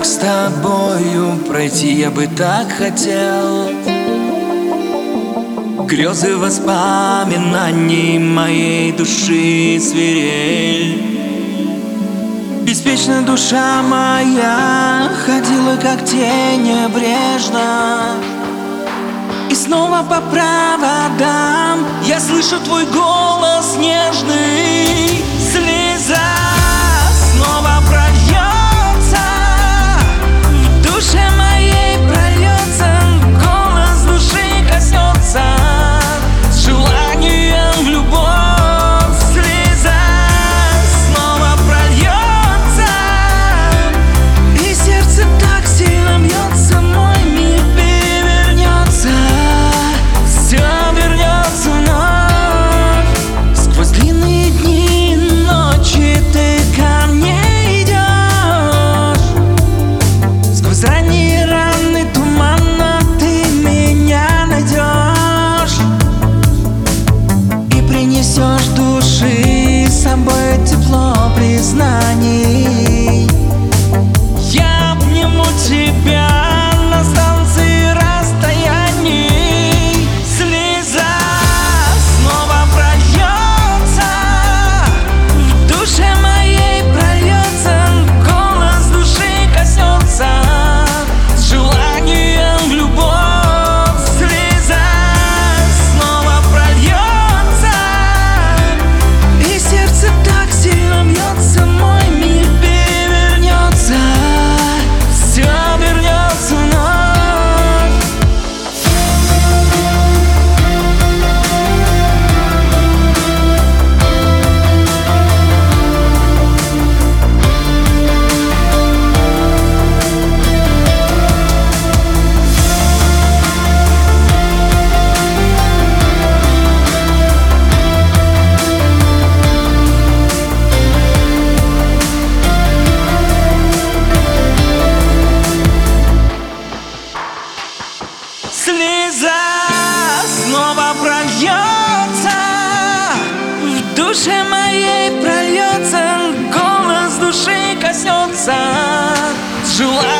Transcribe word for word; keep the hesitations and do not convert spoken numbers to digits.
мог с тобою пройти, я бы так хотел. Грезы воспоминаний моей души свирель. Беспечная душа моя ходила как тень небрежно, и снова по проводам я слышу твой голос нежный. Слеза снова прольется, в душе моей прольется, голос души коснется, с желанием в любовь. Слеза снова прольется, и сердце так сильно бьется, мой мир перевернется, все вернется вновь. Сквозь длинные дни и ночи ты ко мне идешь, сквозь ранние раны тумана ты меня найдешь, и принесешь души с собой тепло признаний. Я обниму тебя на станции расстояний. Слеза снова прольется, в душе моей прольется, голос души коснется, с желанием в любовь. Слеза снова прольется, и сердце так сильно бьется, мой мир перевернется, все вернется вновь. Слеза снова прольется, в душе моей прольется, голос души коснется, с желанием